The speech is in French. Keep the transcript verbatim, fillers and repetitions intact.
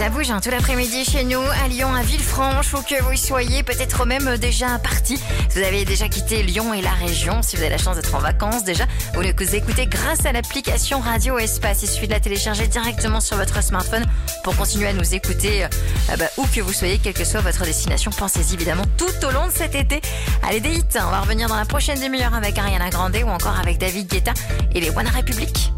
Ça bouge hein, tout l'après-midi chez nous, à Lyon, à Villefranche, où que vous soyez, peut-être même déjà parti. Vous avez déjà quitté Lyon et la région, si vous avez la chance d'être en vacances déjà. Vous nous écoutez grâce à l'application Radio Espace. Il suffit de la télécharger directement sur votre smartphone pour continuer à nous écouter euh, bah, où que vous soyez, quelle que soit votre destination. Pensez-y évidemment tout au long de cet été. Allez, des hits, on va revenir dans la prochaine demi-heure avec Ariana Grande ou encore avec David Guetta et les One Republic.